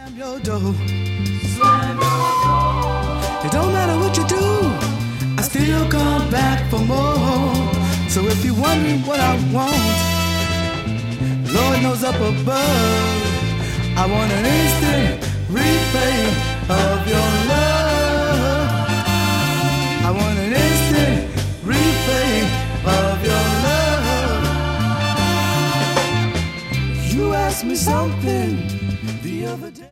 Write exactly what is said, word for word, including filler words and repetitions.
Your door. Slam your door. It don't matter what you do, I still come back for more. So if you're wondering what I want, Lord knows up above, I want an instant replay of your love. I want an instant replay of your love. You asked me something the other day.